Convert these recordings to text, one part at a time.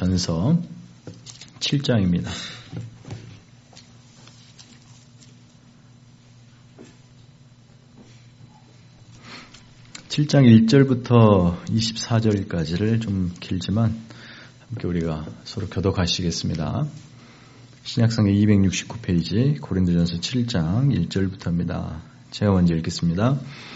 고린도전서 7장입니다. 7장 1절부터 24절까지를 좀 길지만 함께 우리가 서로 교독하시겠습니다. 신약성의 269페이지 고린도전서 7장 1절부터입니다. 제가 먼저 읽겠습니다.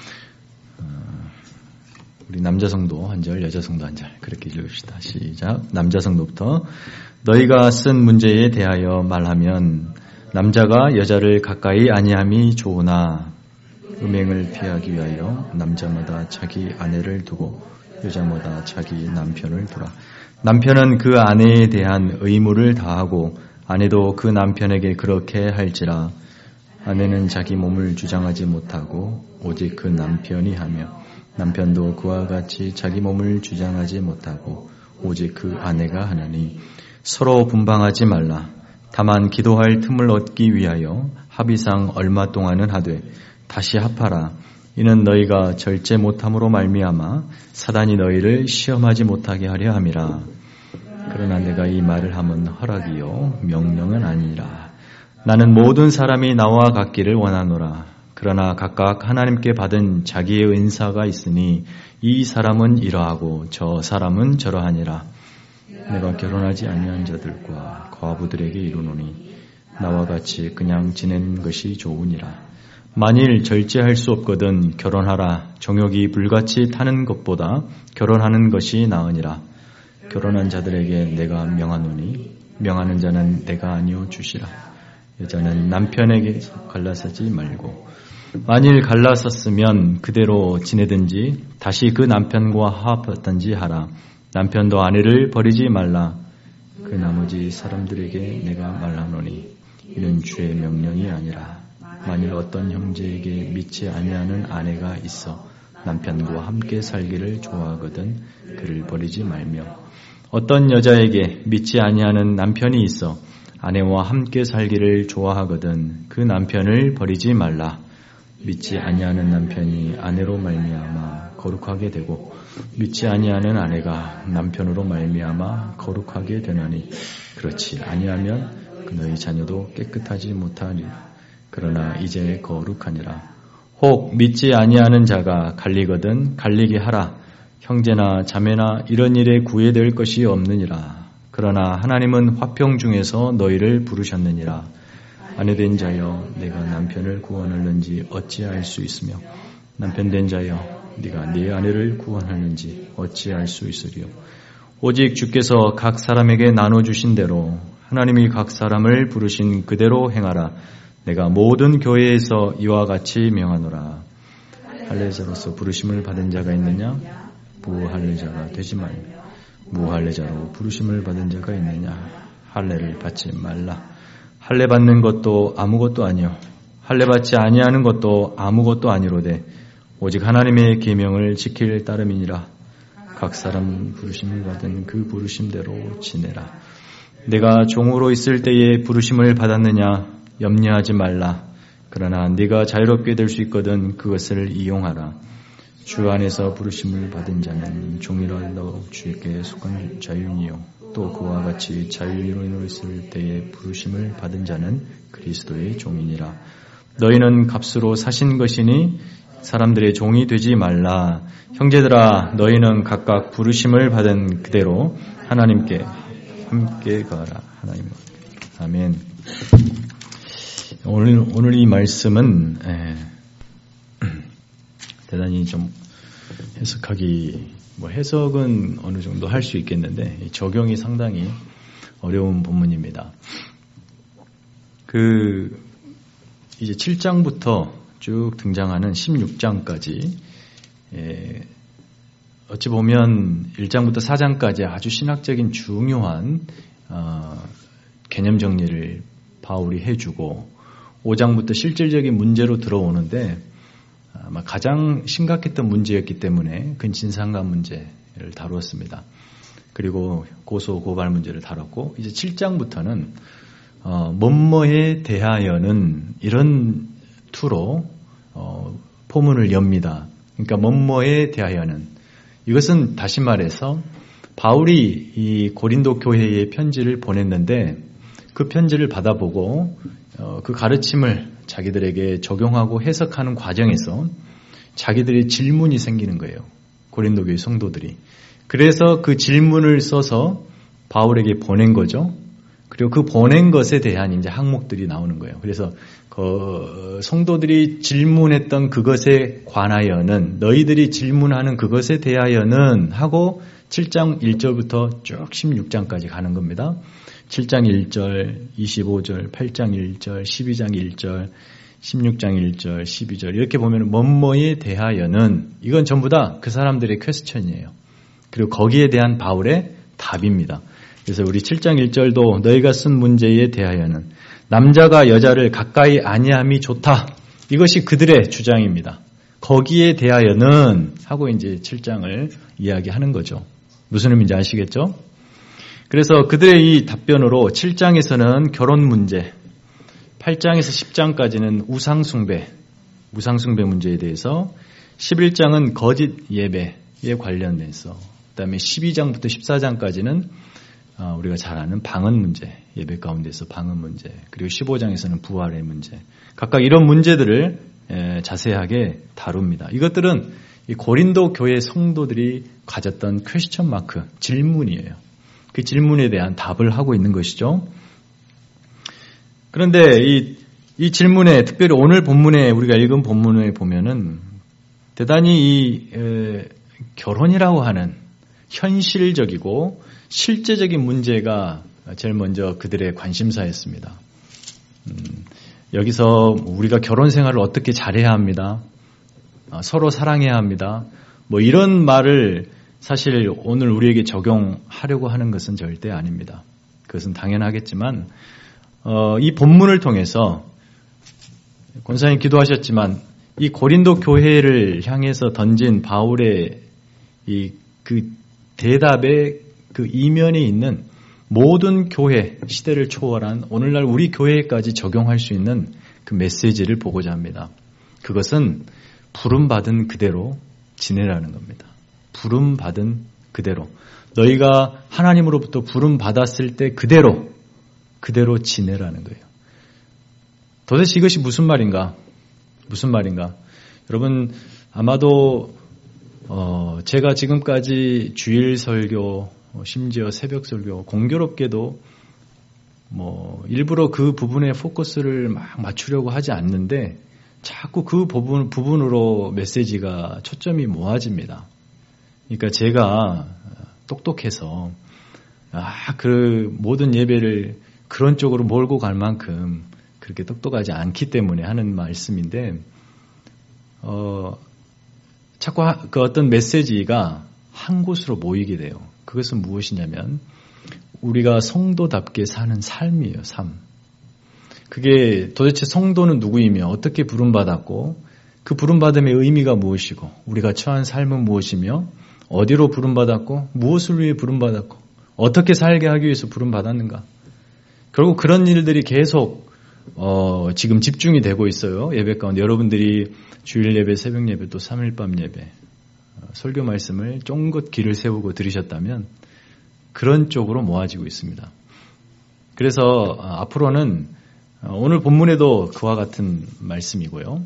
우리 남자 성도 한 절, 여자 성도 한 절 그렇게 읽읍시다. 시작. 남자 성도부터 너희가 쓴 문제에 대하여 말하면 남자가 여자를 가까이 아니함이 좋으나 음행을 피하기 위하여 남자마다 자기 아내를 두고 여자마다 자기 남편을 두라. 남편은 그 아내에 대한 의무를 다하고 아내도 그 남편에게 그렇게 할지라. 아내는 자기 몸을 주장하지 못하고 오직 그 남편이 하며 남편도 그와 같이 자기 몸을 주장하지 못하고 오직 그 아내가 하나니 서로 분방하지 말라. 다만 기도할 틈을 얻기 위하여 합의상 얼마 동안은 하되 다시 합하라. 이는 너희가 절제 못함으로 말미암아 사단이 너희를 시험하지 못하게 하려 함이라. 그러나 내가 이 말을 함은 허락이요 명령은 아니라. 나는 모든 사람이 나와 같기를 원하노라. 그러나 각각 하나님께 받은 자기의 은사가 있으니 이 사람은 이러하고 저 사람은 저러하니라. 내가 결혼하지 아니한 자들과 과부들에게 이르노니 나와 같이 그냥 지내는 것이 좋으니라. 만일 절제할 수 없거든 결혼하라. 정욕이 불같이 타는 것보다 결혼하는 것이 나으니라. 결혼한 자들에게 내가 명하노니 명하는 자는 내가 아니오 주시라. 여자는 남편에게 갈라서지 말고 만일 갈라섰으면 그대로 지내든지 다시 그 남편과 화합하든지 하라. 남편도 아내를 버리지 말라. 그 나머지 사람들에게 내가 말하노니 이는 주의 명령이 아니라. 만일 어떤 형제에게 믿지 아니하는 아내가 있어 남편과 함께 살기를 좋아하거든 그를 버리지 말며 어떤 여자에게 믿지 아니하는 남편이 있어 아내와 함께 살기를 좋아하거든 그 남편을 버리지 말라. 믿지 아니하는 남편이 아내로 말미암아 거룩하게 되고 믿지 아니하는 아내가 남편으로 말미암아 거룩하게 되나니 그렇지 아니하면 그 너희 자녀도 깨끗하지 못하리라. 그러나 이제 거룩하니라. 혹 믿지 아니하는 자가 갈리거든 갈리게 하라. 형제나 자매나 이런 일에 구애될 것이 없느니라. 그러나 하나님은 화평 중에서 너희를 부르셨느니라. 아내된 자여 내가 남편을 구원하는지 어찌할 수 있으며 남편된 자여 네가 네 아내를 구원하는지 어찌할 수 있으리요. 오직 주께서 각 사람에게 나눠주신 대로 하나님이 각 사람을 부르신 그대로 행하라. 내가 모든 교회에서 이와 같이 명하노라. 할례자로서 부르심을 받은 자가 있느냐? 무할례자가 되지 말며 무할례자로 부르심을 받은 자가 있느냐? 할례를 받지 말라. 할례 받는 것도 아무것도 아니요 할례 받지 아니하는 것도 아무것도 아니로되 오직 하나님의 계명을 지킬 따름이니라. 각 사람 부르심을 받은 그 부르심대로 지내라. 내가 종으로 있을 때에 부르심을 받았느냐? 염려하지 말라. 그러나 네가 자유롭게 될 수 있거든 그것을 이용하라. 주 안에서 부르심을 받은 자는 종이라도 주에게 속한 자유니요 또 그와 같이 자유인으로 있을 때에 부르심을 받은 자는 그리스도의 종이니라. 너희는 값으로 사신 것이니 사람들의 종이 되지 말라. 형제들아 너희는 각각 부르심을 받은 그대로 하나님께 함께 가라. 하나님. 아멘. 오늘 이 말씀은 대단히 좀 해석은 어느 정도 할 수 있겠는데 적용이 상당히 어려운 본문입니다. 이제 7장부터 쭉 등장하는 16장까지 어찌 보면 1장부터 4장까지 아주 신학적인 중요한 개념 정리를 바울이 해주고 5장부터 실질적인 문제로 들어오는데 아마 가장 심각했던 문제였기 때문에 근친상간 문제를 다루었습니다. 그리고 고소 고발 문제를 다뤘고 이제 7장부터는 뭐뭐에 대하여는 이런 투로 포문을 엽니다. 그러니까 뭐뭐에 대하여는 이것은 다시 말해서 바울이 이 고린도 교회에 편지를 보냈는데 그 편지를 받아보고 그 가르침을 자기들에게 적용하고 해석하는 과정에서 자기들의 질문이 생기는 거예요. 고린도 교회 성도들이. 그래서 그 질문을 써서 바울에게 보낸 거죠. 그리고 그 보낸 것에 대한 이제 항목들이 나오는 거예요. 그래서 그 성도들이 질문했던 그것에 관하여는, 너희들이 질문하는 그것에 대하여는 하고 7장 1절부터 쭉 16장까지 가는 겁니다. 7장 1절, 25절, 8장 1절, 12장 1절, 16장 1절, 12절 이렇게 보면 뭐뭐에 대하여는, 이건 전부 다 그 사람들의 퀘스천이에요. 그리고 거기에 대한 바울의 답입니다. 그래서 우리 7장 1절도 너희가 쓴 문제에 대하여는 남자가 여자를 가까이 아니함이 좋다. 이것이 그들의 주장입니다. 거기에 대하여는 하고 이제 7장을 이야기하는 거죠. 무슨 의미인지 아시겠죠? 그래서 그들의 이 답변으로 7장에서는 결혼 문제, 8장에서 10장까지는 우상숭배 문제에 대해서, 11장은 거짓 예배에 관련돼서, 그다음에 12장부터 14장까지는 우리가 잘 아는 방언 문제, 예배 가운데서 방언 문제, 그리고 15장에서는 부활의 문제, 각각 이런 문제들을 자세하게 다룹니다. 이것들은 이 고린도 교회 성도들이 가졌던 퀘스천 마크, 질문이에요. 그 질문에 대한 답을 하고 있는 것이죠. 그런데 이 질문에, 특별히 오늘 본문에, 우리가 읽은 본문에 보면은 대단히 이 결혼이라고 하는 현실적이고 실제적인 문제가 제일 먼저 그들의 관심사였습니다. 여기서 우리가 결혼 생활을 어떻게 잘해야 합니다. 서로 사랑해야 합니다. 뭐 이런 말을 사실 오늘 우리에게 적용하려고 하는 것은 절대 아닙니다. 그것은 당연하겠지만 이 본문을 통해서 권사님 기도하셨지만 이 고린도 교회를 향해서 던진 바울의 그 대답의 그 이면에 있는 모든 교회, 시대를 초월한 오늘날 우리 교회까지 적용할 수 있는 그 메시지를 보고자 합니다. 그것은 부름받은 그대로 지내라는 겁니다. 부름받은 그대로. 너희가 하나님으로부터 부름받았을 때 그대로 지내라는 거예요. 도대체 이것이 무슨 말인가? 여러분, 아마도 제가 지금까지 주일 설교, 심지어 새벽 설교, 공교롭게도 일부러 그 부분에 포커스를 막 맞추려고 하지 않는데 자꾸 그 부분으로 메시지가 초점이 모아집니다. 그러니까 제가 똑똑해서 그 모든 예배를 그런 쪽으로 몰고 갈 만큼 그렇게 똑똑하지 않기 때문에 하는 말씀인데, 자꾸 그 어떤 메시지가 한 곳으로 모이게 돼요. 그것은 무엇이냐면 우리가 성도답게 사는 삶이에요. 삶. 그게 도대체 성도는 누구이며 어떻게 부름받았고 그 부름받음의 의미가 무엇이고 우리가 처한 삶은 무엇이며 어디로 부름받았고 무엇을 위해 부름받았고 어떻게 살게 하기 위해서 부름받았는가. 결국 그런 일들이 계속 지금 집중이 되고 있어요. 예배 가운데 여러분들이 주일 예배, 새벽 예배, 또 3일 밤 예배, 설교 말씀을 쫑긋 귀를 세우고 들으셨다면 그런 쪽으로 모아지고 있습니다. 그래서 앞으로는 오늘 본문에도 그와 같은 말씀이고요.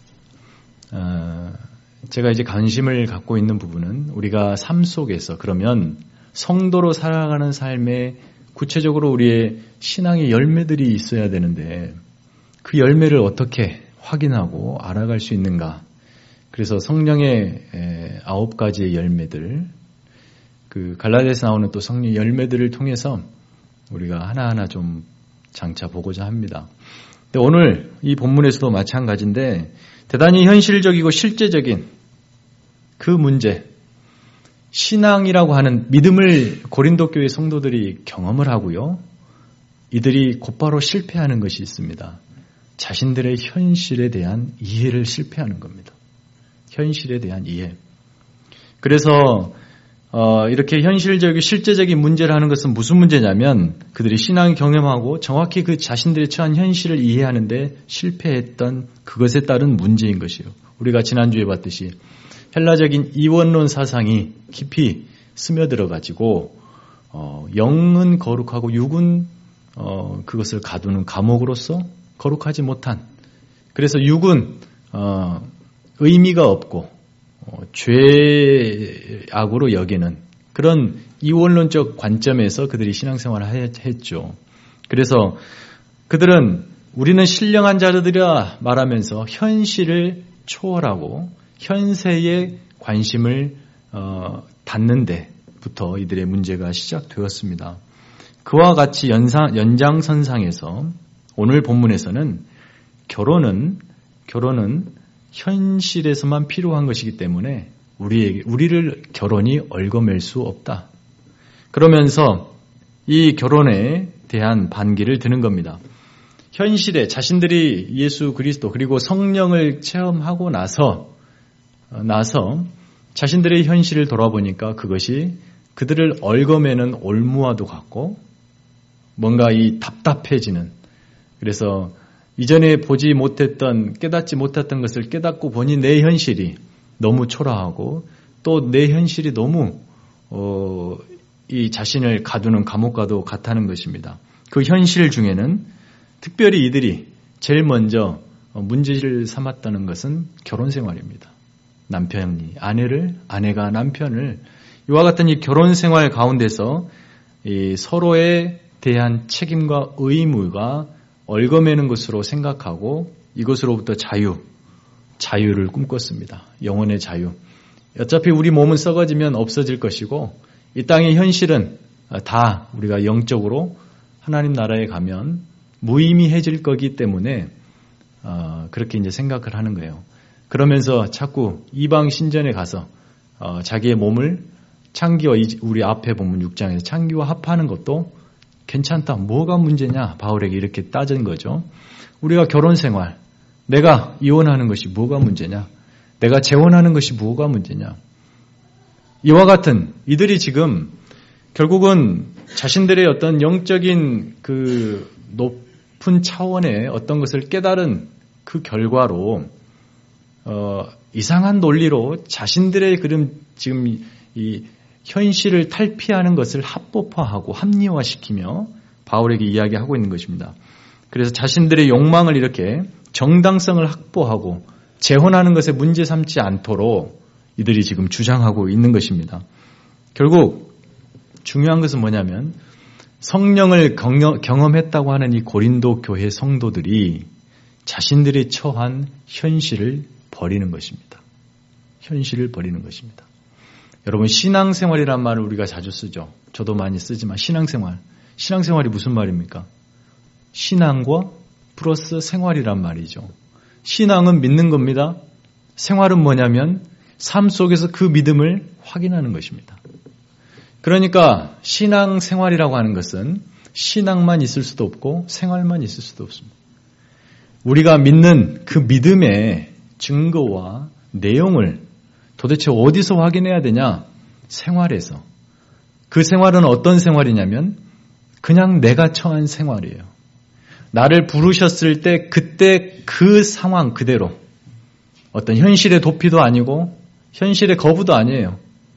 제가 이제 관심을 갖고 있는 부분은 우리가 삶 속에서 그러면 성도로 살아가는 삶에 구체적으로 우리의 신앙의 열매들이 있어야 되는데 그 열매를 어떻게 확인하고 알아갈 수 있는가. 그래서 성령의 9가지의 열매들, 그 갈라디아에서 나오는 또 성령의 열매들을 통해서 우리가 하나하나 좀 장차 보고자 합니다. 근데 오늘 이 본문에서도 마찬가지인데 대단히 현실적이고 실제적인 그 문제, 신앙이라고 하는 믿음을 고린도 교회 성도들이 경험을 하고요. 이들이 곧바로 실패하는 것이 있습니다. 자신들의 현실에 대한 이해를 실패하는 겁니다. 현실에 대한 이해. 그래서 이렇게 현실적이고 실제적인 문제를 하는 것은 무슨 문제냐면 그들이 신앙을 경험하고 정확히 그 자신들의 처한 현실을 이해하는데 실패했던 그것에 따른 문제인 것이에요. 우리가 지난주에 봤듯이 헬라적인 이원론 사상이 깊이 스며들어 가지고 영은 거룩하고 육은 그것을 가두는 감옥으로서 거룩하지 못한, 그래서 육은 의미가 없고 죄악으로 여기는 그런 이원론적 관점에서 그들이 신앙생활을 했죠. 그래서 그들은 우리는 신령한 자들이라 말하면서 현실을 초월하고 현세에 관심을 닫는 데부터 이들의 문제가 시작되었습니다. 그와 같이 연장선상에서 오늘 본문에서는 결혼은 현실에서만 필요한 것이기 때문에 우리를 결혼이 얽어맬 수 없다. 그러면서 이 결혼에 대한 반기를 드는 겁니다. 현실에 자신들이 예수 그리스도 그리고 성령을 체험하고 나서 자신들의 현실을 돌아보니까 그것이 그들을 얽어매는 올무와도 같고 뭔가 이 답답해지는, 그래서 이전에 보지 못했던 깨닫지 못했던 것을 깨닫고 보니 내 현실이 너무 초라하고 또 내 현실이 너무 이 자신을 가두는 감옥과도 같다는 것입니다. 그 현실 중에는 특별히 이들이 제일 먼저 문제를 삼았다는 것은 결혼 생활입니다. 남편이 아내가 남편을 이와 같은 이 결혼 생활 가운데서 이 서로에 대한 책임과 의무가 얽어매는 것으로 생각하고 이것으로부터 자유를 꿈꿨습니다. 영혼의 자유. 어차피 우리 몸은 썩어지면 없어질 것이고 이 땅의 현실은 다 우리가 영적으로 하나님 나라에 가면 무의미해질 거기 때문에 그렇게 이제 생각을 하는 거예요. 그러면서 자꾸 이방 신전에 가서 자기의 몸을 창기와 우리 앞에 보면 6장에서 창기와 합하는 것도 괜찮다. 뭐가 문제냐? 바울에게 이렇게 따진 거죠. 우리가 결혼 생활, 내가 이혼하는 것이 뭐가 문제냐? 내가 재혼하는 것이 뭐가 문제냐? 이와 같은 이들이 지금 결국은 자신들의 어떤 영적인 그 높은 차원의 어떤 것을 깨달은 그 결과로 이상한 논리로 자신들의 지금 이 현실을 탈피하는 것을 합법화하고 합리화시키며 바울에게 이야기하고 있는 것입니다. 그래서 자신들의 욕망을 이렇게 정당성을 확보하고 재혼하는 것에 문제 삼지 않도록 이들이 지금 주장하고 있는 것입니다. 결국 중요한 것은 뭐냐면 성령을 경험했다고 하는 이 고린도 교회 성도들이 자신들이 처한 현실을 버리는 것입니다. 현실을 버리는 것입니다. 여러분, 신앙생활이란 말을 우리가 자주 쓰죠. 저도 많이 쓰지만 신앙생활이 무슨 말입니까? 신앙과 플러스 생활이란 말이죠. 신앙은 믿는 겁니다. 생활은 뭐냐면 삶 속에서 그 믿음을 확인하는 것입니다. 그러니까 신앙생활이라고 하는 것은 신앙만 있을 수도 없고 생활만 있을 수도 없습니다. 우리가 믿는 그 믿음의 증거와 내용을 도대체 어디서 확인해야 되냐? 생활에서. 그 생활은 어떤 생활이냐면 그냥 내가 처한 생활이에요. 나를 부르셨을 때 그때 그 상황 그대로, 어떤 현실의 도피도 아니고 현실의 거부도 아니에요.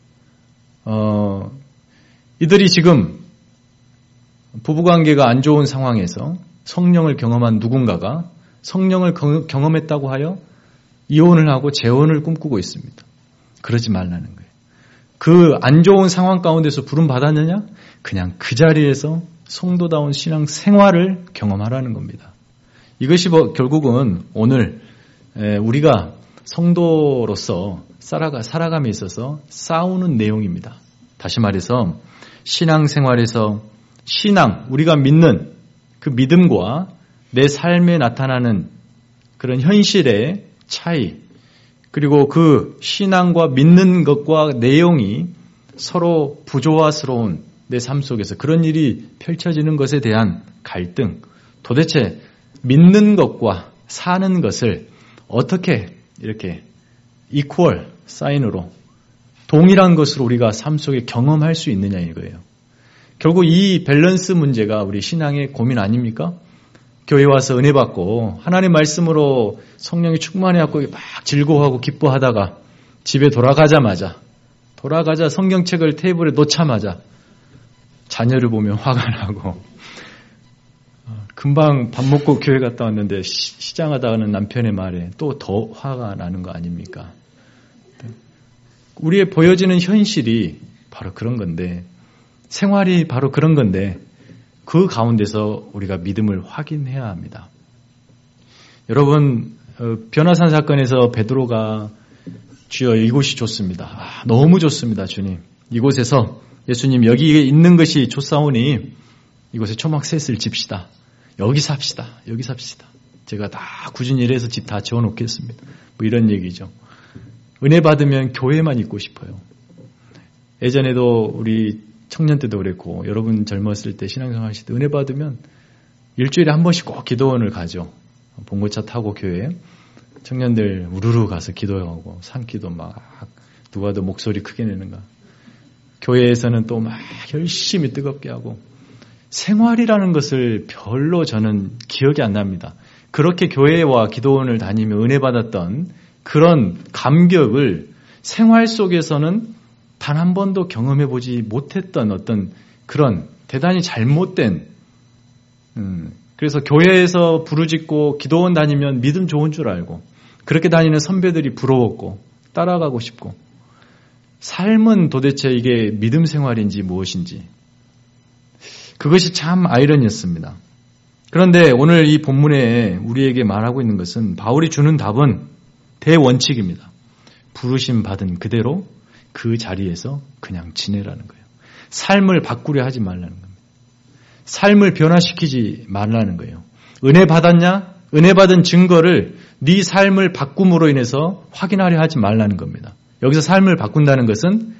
이들이 지금 부부관계가 안 좋은 상황에서 성령을 경험한 누군가가 성령을 경험했다고 하여 이혼을 하고 재혼을 꿈꾸고 있습니다. 그러지 말라는 거예요. 그 안 좋은 상황 가운데서 부름 받았느냐? 그냥 그 자리에서 성도다운 신앙 생활을 경험하라는 겁니다. 이것이 결국은 오늘 우리가 성도로서 살아감에 있어서 싸우는 내용입니다. 다시 말해서 신앙생활에서 우리가 믿는 그 믿음과 내 삶에 나타나는 그런 현실의 차이, 그리고 그 신앙과 믿는 것과 내용이 서로 부조화스러운 내 삶 속에서 그런 일이 펼쳐지는 것에 대한 갈등, 도대체 믿는 것과 사는 것을 어떻게 이렇게 이퀄 사인으로 동일한 것으로 우리가 삶 속에 경험할 수 있느냐 이거예요. 결국 이 밸런스 문제가 우리 신앙의 고민 아닙니까? 교회 와서 은혜 받고 하나님 말씀으로 성령이 충만해갖고 막 즐거워하고 기뻐하다가 집에 돌아가자마자 돌아가자 성경책을 테이블에 놓자마자 자녀를 보면 화가 나고 금방 밥 먹고 교회 갔다 왔는데 시장하다 하는 남편의 말에 또 더 화가 나는 거 아닙니까? 우리의 보여지는 현실이 바로 그런 건데 생활이 바로 그런 건데 그 가운데서 우리가 믿음을 확인해야 합니다. 여러분 변화산 사건에서 베드로가 주여 이곳이 좋습니다. 너무 좋습니다. 주님. 이곳에서 예수님 여기에 있는 것이 좋사오니 이곳에 초막셋을 집시다. 여기 삽시다. 여기 삽시다. 제가 다 꾸준히 일해서 집 다 지어놓겠습니다. 뭐 이런 얘기죠. 은혜 받으면 교회만 있고 싶어요. 예전에도 우리 청년 때도 그랬고 여러분 젊었을 때 신앙생활 하실 때 은혜 받으면 일주일에 한 번씩 꼭 기도원을 가죠. 봉고차 타고 교회에 청년들 우르르 가서 기도하고 산기도 막 누가 더 목소리 크게 내는가. 교회에서는 또 막 열심히 뜨겁게 하고 생활이라는 것을 별로 저는 기억이 안 납니다. 그렇게 교회와 기도원을 다니며 은혜 받았던 그런 감격을 생활 속에서는 단 한 번도 경험해 보지 못했던 어떤 그런 대단히 잘못된 그래서 교회에서 부르짖고 기도원 다니면 믿음 좋은 줄 알고 그렇게 다니는 선배들이 부러웠고 따라가고 싶고 삶은 도대체 이게 믿음 생활인지 무엇인지 그것이 참 아이러니였습니다. 그런데 오늘 이 본문에 우리에게 말하고 있는 것은 바울이 주는 답은 대원칙입니다. 부르심 받은 그대로 그 자리에서 그냥 지내라는 거예요. 삶을 바꾸려 하지 말라는 겁니다. 삶을 변화시키지 말라는 거예요. 은혜 받았냐? 은혜 받은 증거를 네 삶을 바꿈으로 인해서 확인하려 하지 말라는 겁니다. 여기서 삶을 바꾼다는 것은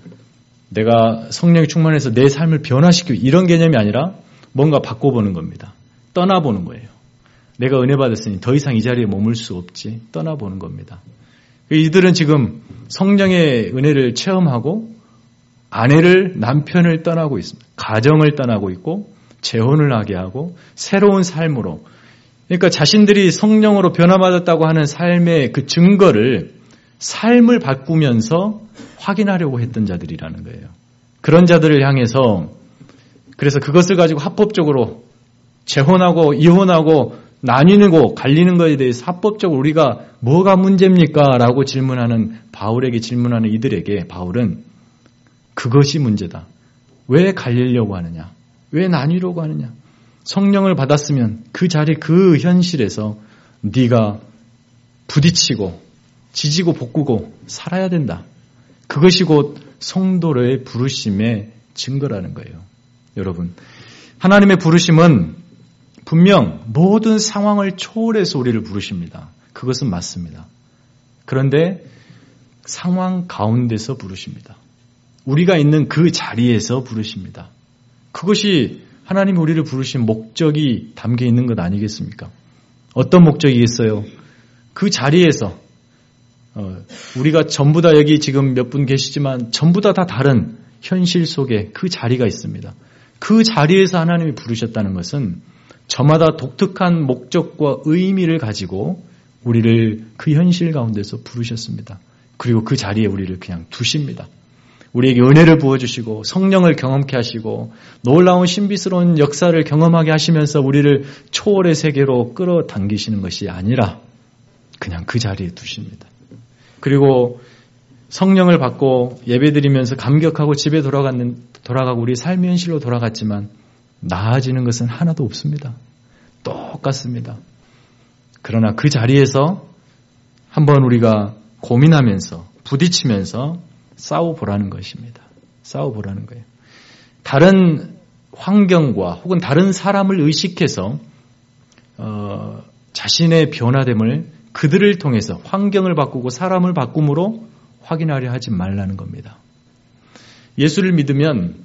내가 성령이 충만해서 내 삶을 변화시키고 이런 개념이 아니라 뭔가 바꿔보는 겁니다. 떠나보는 거예요. 내가 은혜 받았으니 더 이상 이 자리에 머물 수 없지. 떠나보는 겁니다. 이들은 지금 성령의 은혜를 체험하고 아내를 남편을 떠나고 있습니다. 가정을 떠나고 있고 재혼을 하게 하고 새로운 삶으로 그러니까 자신들이 성령으로 변화받았다고 하는 삶의 그 증거를 삶을 바꾸면서 확인하려고 했던 자들이라는 거예요. 그런 자들을 향해서 그래서 그것을 가지고 합법적으로 재혼하고 이혼하고 나뉘고 갈리는 것에 대해서 합법적으로 우리가 뭐가 문제입니까? 라고 질문하는 바울에게 질문하는 이들에게 바울은 그것이 문제다. 왜 갈리려고 하느냐? 왜 나뉘려고 하느냐? 성령을 받았으면 그 자리 그 현실에서 네가 부딪히고 지지고 볶고 살아야 된다. 그것이 곧 성도의 부르심의 증거라는 거예요. 여러분, 하나님의 부르심은 분명 모든 상황을 초월해서 우리를 부르십니다. 그것은 맞습니다. 그런데 상황 가운데서 부르십니다. 우리가 있는 그 자리에서 부르십니다. 그것이 하나님이 우리를 부르신 목적이 담겨 있는 것 아니겠습니까? 어떤 목적이겠어요? 그 자리에서 우리가 전부 다 여기 지금 몇 분 계시지만 전부 다 다른 현실 속에 그 자리가 있습니다. 그 자리에서 하나님이 부르셨다는 것은 저마다 독특한 목적과 의미를 가지고 우리를 그 현실 가운데서 부르셨습니다. 그리고 그 자리에 우리를 그냥 두십니다. 우리에게 은혜를 부어주시고 성령을 경험케 하시고 놀라운 신비스러운 역사를 경험하게 하시면서 우리를 초월의 세계로 끌어당기시는 것이 아니라 그냥 그 자리에 두십니다. 그리고 성령을 받고 예배드리면서 감격하고 집에 돌아가고 우리 삶의 현실로 돌아갔지만 나아지는 것은 하나도 없습니다. 똑같습니다. 그러나 그 자리에서 한번 우리가 고민하면서 부딪히면서 싸워보라는 것입니다. 싸워보라는 거예요. 다른 환경과 혹은 다른 사람을 의식해서 자신의 변화됨을 그들을 통해서 환경을 바꾸고 사람을 바꿈으로 확인하려 하지 말라는 겁니다. 예수를 믿으면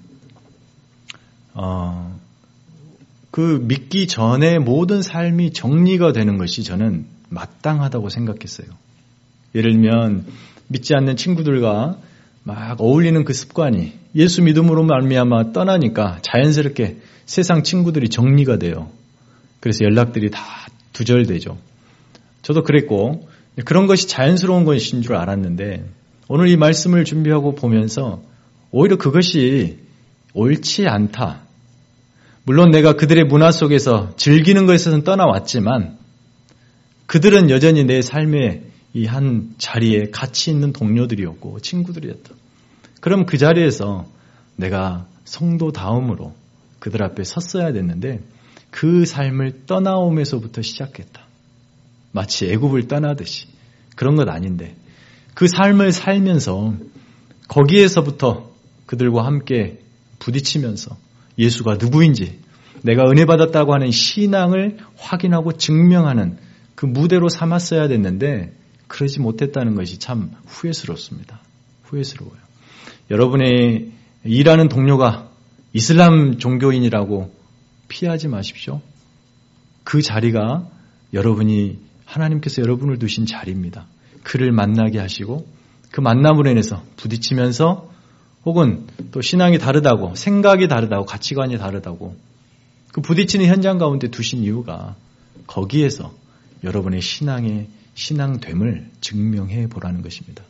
그 믿기 전에 모든 삶이 정리가 되는 것이 저는 마땅하다고 생각했어요. 예를 들면 믿지 않는 친구들과 막 어울리는 그 습관이 예수 믿음으로 말미암아 떠나니까 자연스럽게 세상 친구들이 정리가 돼요. 그래서 연락들이 다 두절되죠. 저도 그랬고 그런 것이 자연스러운 것인 줄 알았는데 오늘 이 말씀을 준비하고 보면서 오히려 그것이 옳지 않다. 물론 내가 그들의 문화 속에서 즐기는 것에서는 떠나왔지만 그들은 여전히 내 삶의 이 한 자리에 가치 있는 동료들이었고 친구들이었다. 그럼 그 자리에서 내가 성도다움으로 그들 앞에 섰어야 됐는데 그 삶을 떠나오면서부터 시작했다. 마치 애굽을 떠나듯이. 그런 것 아닌데 그 삶을 살면서 거기에서부터 그들과 함께 부딪히면서 예수가 누구인지 내가 은혜 받았다고 하는 신앙을 확인하고 증명하는 그 무대로 삼았어야 됐는데 그러지 못했다는 것이 참 후회스럽습니다. 후회스러워요. 여러분의 일하는 동료가 이슬람 종교인이라고 피하지 마십시오. 그 자리가 여러분이 하나님께서 여러분을 두신 자리입니다. 그를 만나게 하시고 그 만남으로 인해서 부딪히면서 혹은 또 신앙이 다르다고 생각이 다르다고 가치관이 다르다고 그 부딪히는 현장 가운데 두신 이유가 거기에서 여러분의 신앙의 신앙됨을 증명해 보라는 것입니다.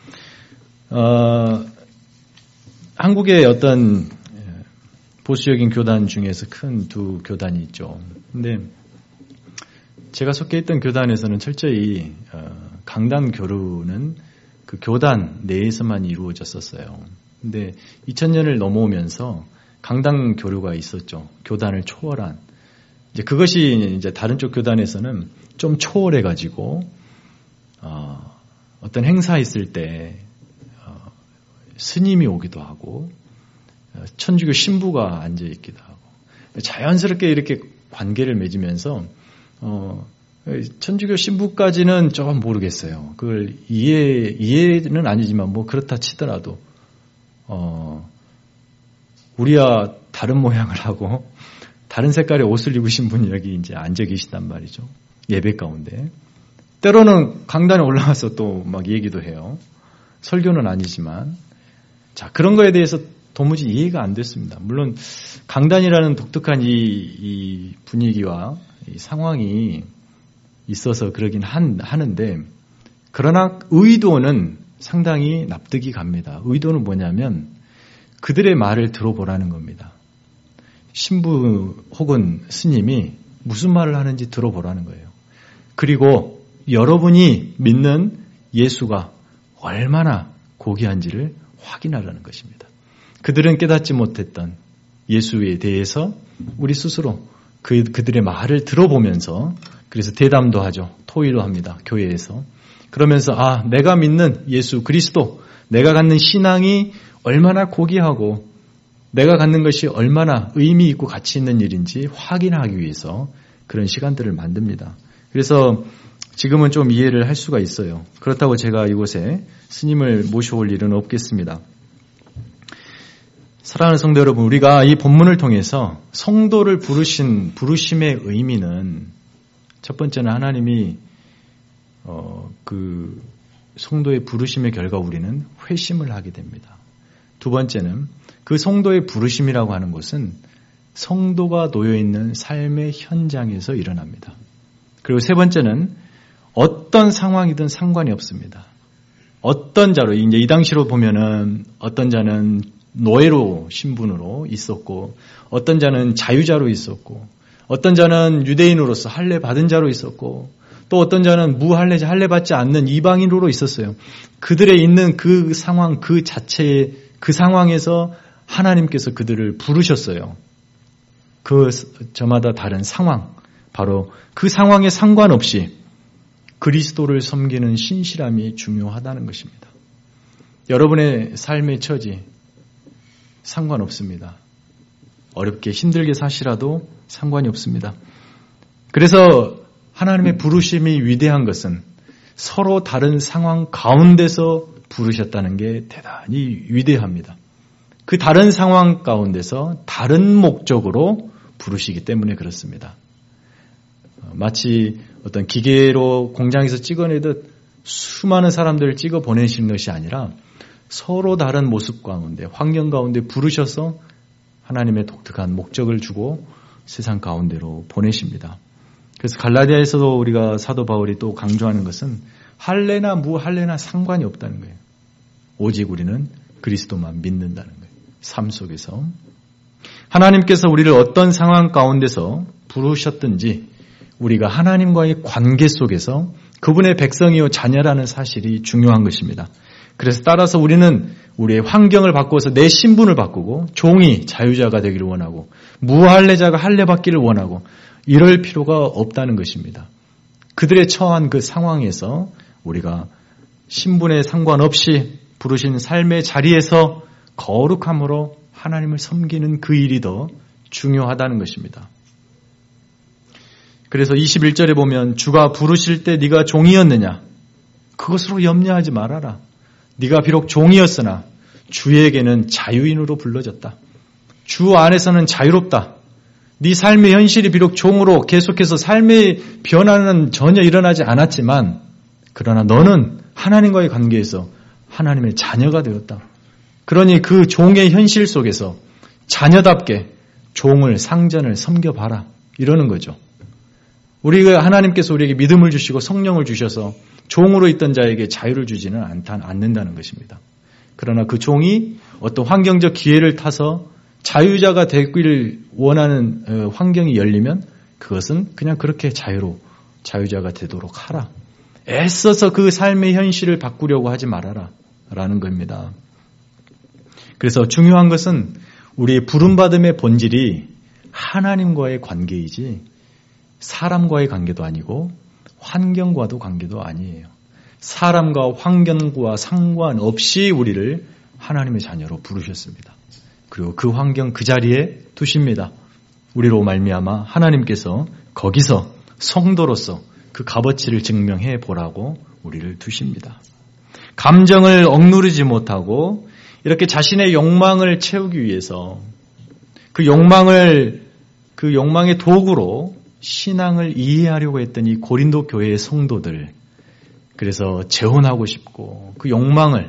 한국의 어떤 보수적인 교단 중에서 큰 두 교단이 있죠. 근데 제가 속해 있던 교단에서는 철저히 강단 교류는 그 교단 내에서만 이루어졌었어요. 근데 2000년을 넘어오면서 강단 교류가 있었죠. 교단을 초월한. 이제 그것이 이제 다른 쪽 교단에서는 좀 초월해 가지고 어떤 행사 있을 때 스님이 오기도 하고 천주교 신부가 앉아 있기도 하고 자연스럽게 이렇게 관계를 맺으면서 천주교 신부까지는 좀 모르겠어요. 그걸 이해는 아니지만 뭐 그렇다 치더라도 우리와 다른 모양을 하고 다른 색깔의 옷을 입으신 분이 여기 이제 앉아 계시단 말이죠. 예배 가운데. 때로는 강단에 올라와서 또 막 얘기도 해요. 설교는 아니지만. 자, 그런 거에 대해서 도무지 이해가 안 됐습니다. 물론 강단이라는 독특한 이 분위기와 이 상황이 있어서 그러긴 하는데 그러나 의도는 상당히 납득이 갑니다. 의도는 뭐냐면 그들의 말을 들어보라는 겁니다. 신부 혹은 스님이 무슨 말을 하는지 들어보라는 거예요. 그리고 여러분이 믿는 예수가 얼마나 고귀한지를 확인하라는 것입니다. 그들은 깨닫지 못했던 예수에 대해서 우리 스스로 그들의 말을 들어보면서 그래서 대담도 하죠. 토의도 합니다. 교회에서. 그러면서 내가 믿는 예수 그리스도 내가 갖는 신앙이 얼마나 고귀하고 내가 갖는 것이 얼마나 의미 있고 가치 있는 일인지 확인하기 위해서 그런 시간들을 만듭니다. 그래서 지금은 좀 이해를 할 수가 있어요. 그렇다고 제가 이곳에 스님을 모셔올 일은 없겠습니다. 사랑하는 성도 여러분, 우리가 이 본문을 통해서 성도를 부르심의 의미는 첫 번째는 하나님이 그 성도의 부르심의 결과 우리는 회심을 하게 됩니다. 두 번째는 그 성도의 부르심이라고 하는 것은 성도가 놓여있는 삶의 현장에서 일어납니다. 그리고 세 번째는 어떤 상황이든 상관이 없습니다. 어떤 자로, 이제 이 당시로 보면은 어떤 자는 노예로 신분으로 있었고, 어떤 자는 자유자로 있었고, 어떤 자는 유대인으로서 할례 받은 자로 있었고, 또 어떤 자는 무할례자, 할례 받지 않는 이방인으로 있었어요. 그들의 있는 그 상황, 그 자체의 그 상황에서 하나님께서 그들을 부르셨어요. 저마다 다른 상황, 바로 그 상황에 상관없이 그리스도를 섬기는 신실함이 중요하다는 것입니다. 여러분의 삶의 처지 상관없습니다. 어렵게 힘들게 사시라도 상관이 없습니다. 그래서 하나님의 부르심이 위대한 것은 서로 다른 상황 가운데서 부르셨다는 게 대단히 위대합니다. 그 다른 상황 가운데서 다른 목적으로 부르시기 때문에 그렇습니다. 마치 어떤 기계로 공장에서 찍어내듯 수많은 사람들을 찍어 보내시는 것이 아니라 서로 다른 모습 가운데, 환경 가운데 부르셔서 하나님의 독특한 목적을 주고 세상 가운데로 보내십니다. 그래서 갈라디아에서도 우리가 사도 바울이 또 강조하는 것은 할례나 무할례나 상관이 없다는 거예요. 오직 우리는 그리스도만 믿는다는 거예요. 삶 속에서. 하나님께서 우리를 어떤 상황 가운데서 부르셨든지 우리가 하나님과의 관계 속에서 그분의 백성이요 자녀라는 사실이 중요한 것입니다. 그래서 따라서 우리는 우리의 환경을 바꾸어서 내 신분을 바꾸고 종이 자유자가 되기를 원하고 무할례자가 할례받기를 원하고 이럴 필요가 없다는 것입니다. 그들의 처한 그 상황에서 우리가 신분에 상관없이 부르신 삶의 자리에서 거룩함으로 하나님을 섬기는 그 일이 더 중요하다는 것입니다. 그래서 21절에 보면 주가 부르실 때 네가 종이었느냐? 그것으로 염려하지 말아라. 네가 비록 종이었으나 주에게는 자유인으로 불러졌다. 주 안에서는 자유롭다. 네 삶의 현실이 비록 종으로 계속해서 삶의 변화는 전혀 일어나지 않았지만 그러나 너는 하나님과의 관계에서 하나님의 자녀가 되었다. 그러니 그 종의 현실 속에서 자녀답게 종을 상전을 섬겨봐라. 이러는 거죠. 우리가 하나님께서 우리에게 믿음을 주시고 성령을 주셔서 종으로 있던 자에게 자유를 주지는 않는다는 것입니다. 그러나 그 종이 어떤 환경적 기회를 타서 자유자가 되기를 원하는 환경이 열리면 그것은 그냥 그렇게 자유자가 되도록 하라. 애써서 그 삶의 현실을 바꾸려고 하지 말아라 라는 겁니다. 그래서 중요한 것은 우리의 부름받음의 본질이 하나님과의 관계이지 사람과의 관계도 아니고 환경과도 관계도 아니에요. 사람과 환경과 상관없이 우리를 하나님의 자녀로 부르셨습니다. 그리고 그 환경 그 자리에 두십니다. 우리로 말미암아 하나님께서 거기서 성도로서 그 값어치를 증명해 보라고 우리를 두십니다. 감정을 억누르지 못하고 이렇게 자신의 욕망을 채우기 위해서 그 욕망의 도구로 신앙을 이해하려고 했던 이 고린도 교회의 성도들, 그래서 재혼하고 싶고 그 욕망을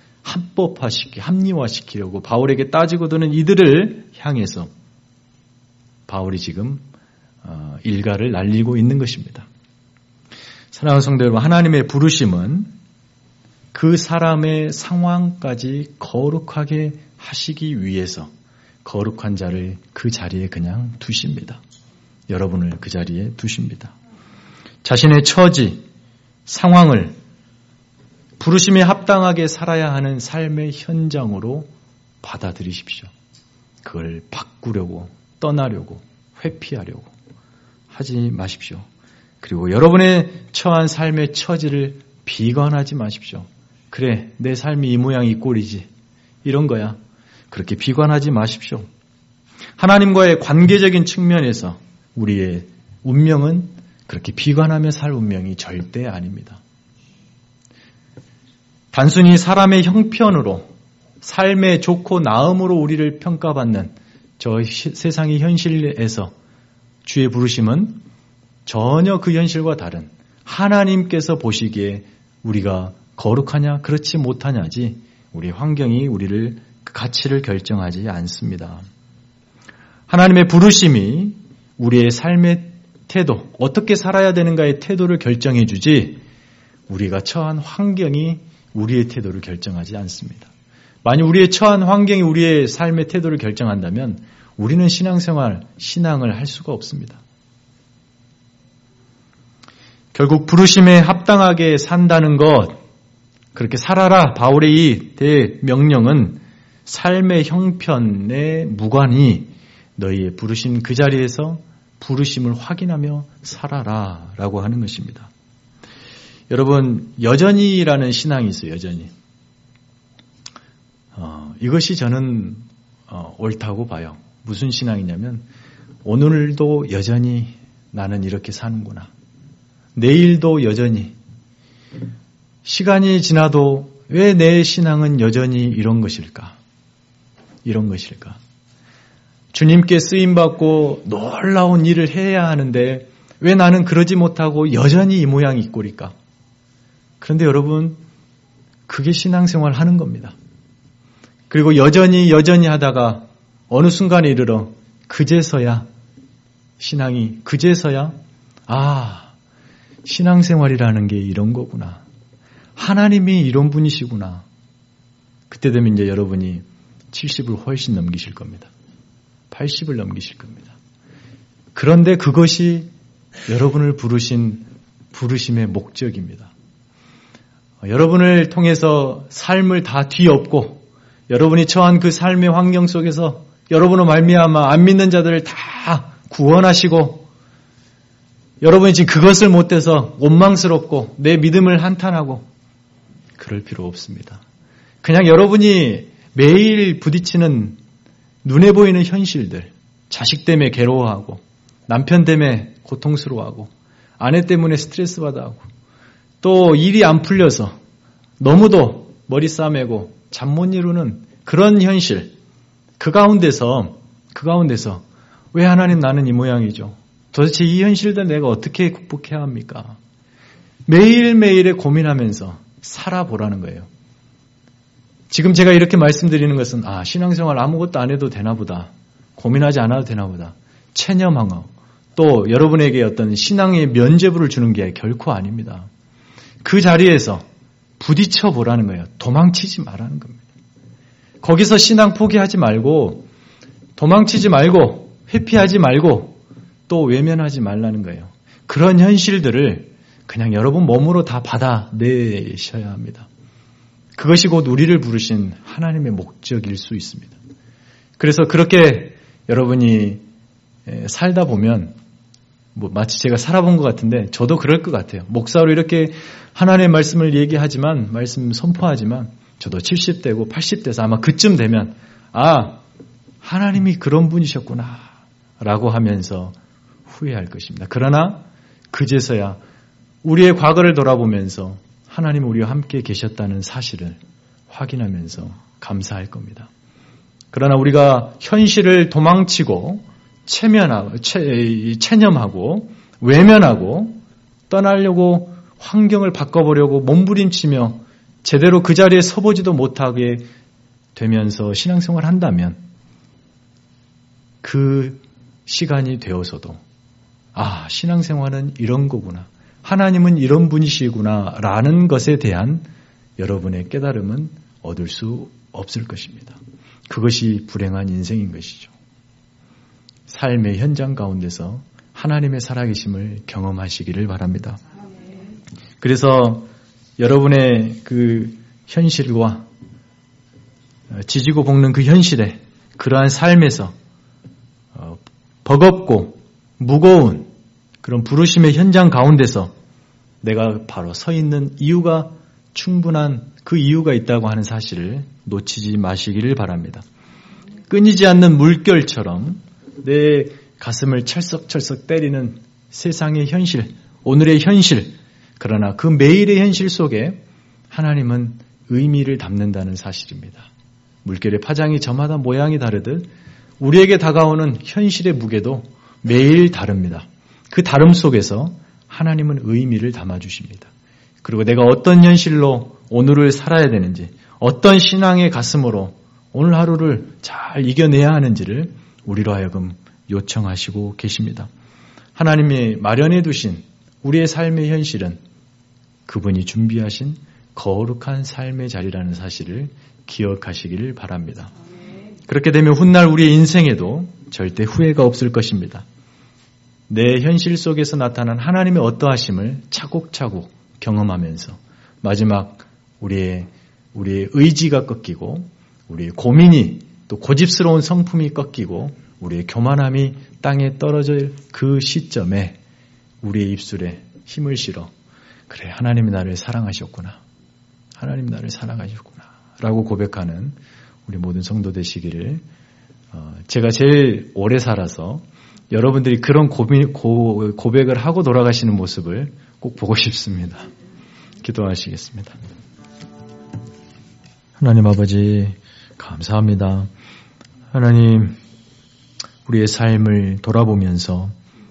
합리화시키려고 바울에게 따지고 드는 이들을 향해서 바울이 지금 일가를 날리고 있는 것입니다. 사랑하는 성도 여러분, 하나님의 부르심은 그 사람의 상황까지 거룩하게 하시기 위해서 거룩한 자를 그 자리에 그냥 두십니다. 여러분을 그 자리에 두십니다. 자신의 처지, 상황을 부르심에 합당하게 살아야 하는 삶의 현장으로 받아들이십시오. 그걸 바꾸려고, 떠나려고, 회피하려고 하지 마십시오. 그리고 여러분의 처한 삶의 처지를 비관하지 마십시오. 그래, 내 삶이 이 모양이 이 꼴이지. 이런 거야. 그렇게 비관하지 마십시오. 하나님과의 관계적인 측면에서 우리의 운명은 그렇게 비관하며 살 운명이 절대 아닙니다. 단순히 사람의 형편으로 삶의 좋고 나음으로 우리를 평가받는 저 세상의 현실에서 주의 부르심은 전혀 그 현실과 다른 하나님께서 보시기에 우리가 거룩하냐 그렇지 못하냐지 우리 환경이 우리를 그 가치를 결정하지 않습니다. 하나님의 부르심이 우리의 삶의 태도, 어떻게 살아야 되는가의 태도를 결정해 주지 우리가 처한 환경이 우리의 태도를 결정하지 않습니다. 만약 우리의 처한 환경이 우리의 삶의 태도를 결정한다면 우리는 신앙을 할 수가 없습니다. 결국 부르심에 합당하게 산다는 것, 그렇게 살아라 바울의 이 대명령은 삶의 형편에 무관히 너희의 부르심 그 자리에서 부르심을 확인하며 살아라 라고 하는 것입니다. 여러분, 여전히라는 신앙이 있어요. 여전히. 이것이 저는 옳다고 봐요. 무슨 신앙이냐면 오늘도 여전히 나는 이렇게 사는구나. 내일도 여전히. 시간이 지나도 왜 내 신앙은 여전히 이런 것일까? 이런 것일까? 주님께 쓰임받고 놀라운 일을 해야 하는데 왜 나는 그러지 못하고 여전히 이 모양이 이 꼴일까? 그런데 여러분, 그게 신앙생활 하는 겁니다. 그리고 여전히 하다가 어느 순간에 이르러 그제서야 신앙생활이라는 게 이런 거구나. 하나님이 이런 분이시구나. 그때 되면 이제 여러분이 70을 훨씬 넘기실 겁니다. 80을 넘기실 겁니다. 그런데 그것이 여러분을 부르신 부르심의 목적입니다. 여러분을 통해서 삶을 다 뒤엎고 여러분이 처한 그 삶의 환경 속에서 여러분을 말미암아 안 믿는 자들을 다 구원하시고 여러분이 지금 그것을 못해서 원망스럽고 내 믿음을 한탄하고 그럴 필요 없습니다. 그냥 여러분이 매일 부딪히는 눈에 보이는 현실들, 자식 때문에 괴로워하고 남편 때문에 고통스러워하고 아내 때문에 스트레스 받아하고 또 일이 안 풀려서 너무도 머리 싸매고 잠 못 이루는 그런 현실, 그 가운데서 왜 하나님 나는 이 모양이죠? 도대체 이 현실들 내가 어떻게 극복해야 합니까? 매일매일에 고민하면서 살아보라는 거예요. 지금 제가 이렇게 말씀드리는 것은 신앙생활 아무것도 안 해도 되나 보다. 고민하지 않아도 되나 보다. 체념하고 또 여러분에게 어떤 신앙의 면죄부를 주는 게 결코 아닙니다. 그 자리에서 부딪혀 보라는 거예요. 도망치지 말라는 겁니다. 거기서 신앙 포기하지 말고 도망치지 말고 회피하지 말고 또 외면하지 말라는 거예요. 그런 현실들을 그냥 여러분 몸으로 다 받아내셔야 합니다. 그것이 곧 우리를 부르신 하나님의 목적일 수 있습니다. 그래서 그렇게 여러분이 살다 보면 마치 제가 살아본 것 같은데 저도 그럴 것 같아요. 목사로 이렇게 하나님의 말씀을 얘기하지만 말씀 선포하지만 저도 70대고 80대에서 아마 그쯤 되면 하나님이 그런 분이셨구나 라고 하면서 후회할 것입니다. 그러나 그제서야 우리의 과거를 돌아보면서 하나님 우리와 함께 계셨다는 사실을 확인하면서 감사할 겁니다. 그러나 우리가 현실을 도망치고 체념하고 외면하고 떠나려고 환경을 바꿔보려고 몸부림치며 제대로 그 자리에 서보지도 못하게 되면서 신앙생활을 한다면 그 시간이 되어서도 신앙생활은 이런 거구나. 하나님은 이런 분이시구나 라는 것에 대한 여러분의 깨달음은 얻을 수 없을 것입니다. 그것이 불행한 인생인 것이죠. 삶의 현장 가운데서 하나님의 살아계심을 경험하시기를 바랍니다. 그래서 여러분의 그 현실과 지지고 볶는 그 현실에 그러한 삶에서 버겁고 무거운 그런 부르심의 현장 가운데서 내가 바로 서 있는 이유가 충분한 그 이유가 있다고 하는 사실을 놓치지 마시기를 바랍니다. 끊이지 않는 물결처럼 내 가슴을 철썩철썩 때리는 세상의 현실, 오늘의 현실, 그러나 그 매일의 현실 속에 하나님은 의미를 담는다는 사실입니다. 물결의 파장이 저마다 모양이 다르듯 우리에게 다가오는 현실의 무게도 매일 다릅니다. 그 다름 속에서 하나님은 의미를 담아주십니다. 그리고 내가 어떤 현실로 오늘을 살아야 되는지, 어떤 신앙의 가슴으로 오늘 하루를 잘 이겨내야 하는지를 우리로 하여금 요청하시고 계십니다. 하나님이 마련해 두신 우리의 삶의 현실은 그분이 준비하신 거룩한 삶의 자리라는 사실을 기억하시기를 바랍니다. 그렇게 되면 훗날 우리의 인생에도 절대 후회가 없을 것입니다. 내 현실 속에서 나타난 하나님의 어떠하심을 차곡차곡 경험하면서 마지막 우리의 의지가 꺾이고 우리의 고민이 또 고집스러운 성품이 꺾이고 우리의 교만함이 땅에 떨어질 그 시점에 우리의 입술에 힘을 실어 그래 하나님이 나를 사랑하셨구나. 하나님 나를 사랑하셨구나. 라고 고백하는 우리 모든 성도 되시기를 제가 제일 오래 살아서 여러분들이 그런 고백을 하고 돌아가시는 모습을 꼭 보고 싶습니다. 기도하시겠습니다. 하나님 아버지 감사합니다. 하나님 우리의 삶을 돌아보면서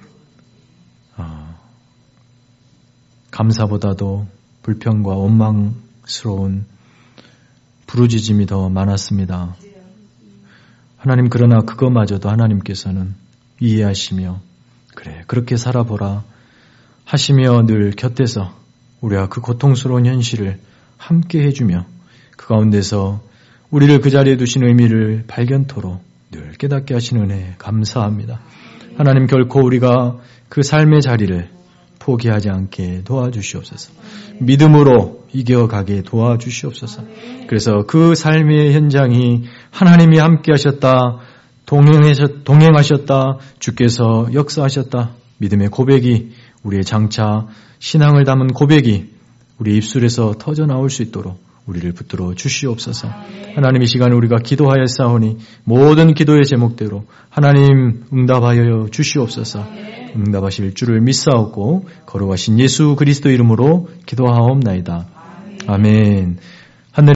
감사보다도 불평과 원망스러운 부르짖음이 더 많았습니다. 하나님 그러나 그것마저도 하나님께서는 이해하시며 그래 그렇게 살아보라 하시며 늘 곁에서 우리와 그 고통스러운 현실을 함께 해주며 그 가운데서 우리를 그 자리에 두신 의미를 발견토록 늘 깨닫게 하시는 은혜 감사합니다. 하나님 결코 우리가 그 삶의 자리를 포기하지 않게 도와주시옵소서. 믿음으로 이겨가게 도와주시옵소서. 그래서 그 삶의 현장이 하나님이 함께 하셨다, 동행하셨다, 주께서 역사하셨다, 믿음의 고백이 우리의 장차 신앙을 담은 고백이 우리 입술에서 터져나올 수 있도록 우리를 붙들어 주시옵소서. 하나님 이 시간에 우리가 기도하였사오니 모든 기도의 제목대로 하나님 응답하여 주시옵소서. 응답하실 줄을 믿사옵고 거룩하신 예수 그리스도 이름으로 기도하옵나이다. 아멘.